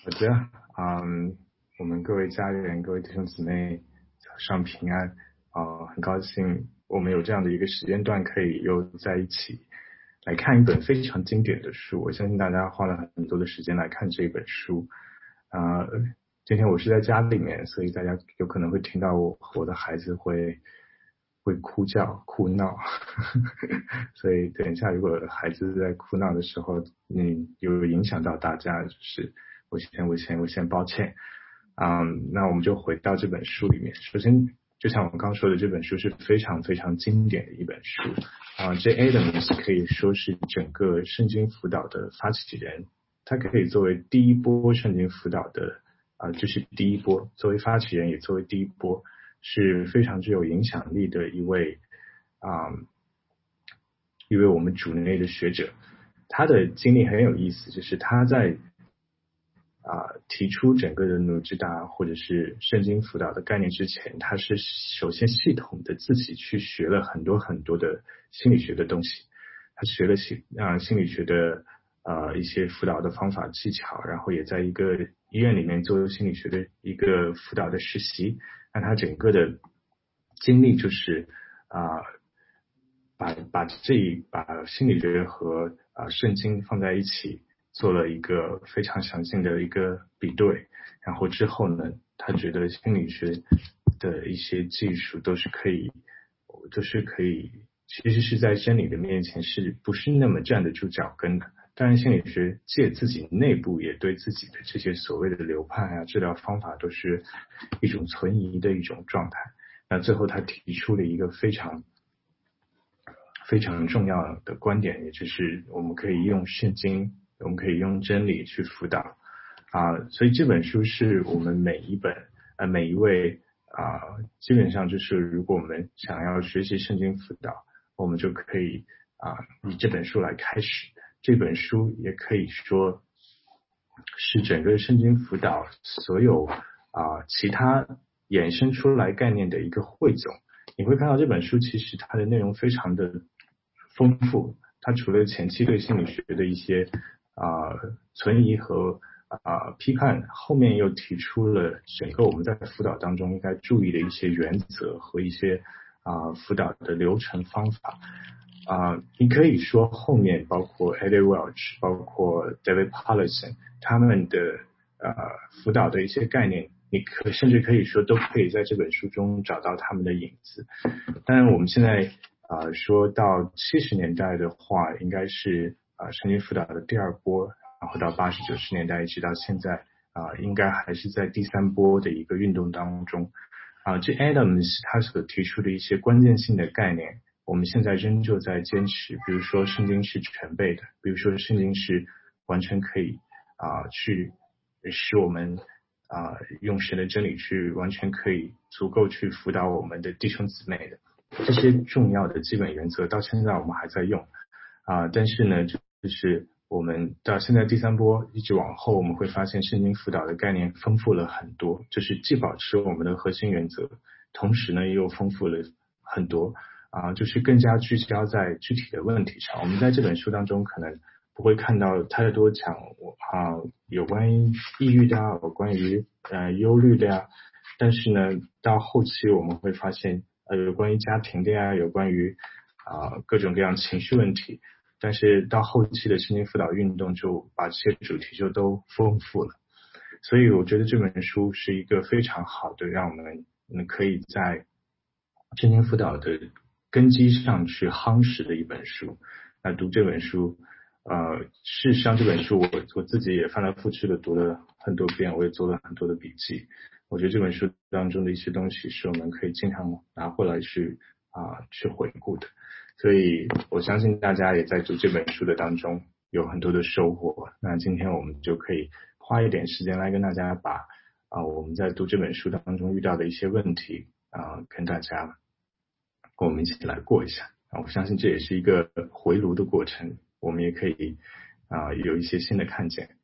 好的，我们各位家人、各位弟兄姊妹，早上平安。很高兴我们有这样的一个时间段，可以又在一起来看一本非常经典的书。我相信大家花了很多的时间来看这本书。今天我是在家里面，所以大家有可能会听到我的孩子会哭叫、哭闹，所以等一下如果孩子在哭闹的时候，有影响到大家，就是我先抱歉。那我们就回到这本书里面。首先，就像我刚说的，这本书是非常非常经典的一本书。Jay Adams 可以说是整个圣经辅导的发起人，他可以作为第一波圣经辅导的就是第一波，作为发起人也作为第一波，是非常具有影响力的一位我们主内的学者。他的经历很有意思，就是他在提出整个的努智达或者是圣经辅导的概念之前，他是首先系统的自己去学了很多很多的心理学的东西。他学了心理学的一些辅导的方法技巧，然后也在一个医院里面做心理学的一个辅导的实习。那他整个的经历就是把心理学和圣经放在一起，做了一个非常详尽的一个比对。然后之后呢，他觉得心理学的一些技术都是可以，其实是在真理的面前是不是那么站得住脚跟的。当然心理学界自己内部也对自己的这些所谓的流派治疗方法都是一种存疑的一种状态。那最后他提出了一个非常非常重要的观点，也就是我们可以用圣经，我们可以用真理去辅导。所以这本书是我们每一位基本上就是如果我们想要学习圣经辅导，我们就可以以这本书来开始。这本书也可以说是整个圣经辅导所有其他衍生出来概念的一个汇总。你会看到这本书其实它的内容非常的丰富，它除了前期对心理学的一些存疑和批判，后面又提出了整个我们在辅导当中应该注意的一些原则和一些辅导的流程方法。你可以说后面包括 Eddie Welch 包括 David Powlison 他们的辅导的一些概念，你甚至可以说都可以在这本书中找到他们的影子。当然我们现在说到70年代的话，应该是圣经辅导的第二波，然后到80、90年代一直到现在应该还是在第三波的一个运动当中。这 Adams 他所提出的一些关键性的概念，我们现在仍旧在坚持。比如说圣经是全备的，比如说圣经是完全可以去使我们用神的真理去完全可以足够去辅导我们的弟兄姊妹的。这些重要的基本原则到现在我们还在用但是呢，就是我们到现在第三波一直往后，我们会发现圣经辅导的概念丰富了很多，就是既保持我们的核心原则，同时呢又丰富了很多就是更加聚焦在具体的问题上。我们在这本书当中可能不会看到太多讲有关于抑郁的有关于忧虑的呀，但是呢到后期我们会发现有关于家庭的呀，有关于各种各样情绪问题，但是到后期的圣经辅导运动就把这些主题就都丰富了。所以我觉得这本书是一个非常好的让我们可以在圣经辅导的根基上去夯实的一本书。那读这本书事实上这本书我自己也翻来覆去的读了很多遍，我也做了很多的笔记。我觉得这本书当中的一些东西是我们可以经常拿回来去回顾的。所以我相信大家也在读这本书的当中有很多的收获。那今天我们就可以花一点时间来跟大家把我们在读这本书当中遇到的一些问题跟我们一起来过一下。我相信这也是一个回炉的过程，我们也可以有一些新的看见。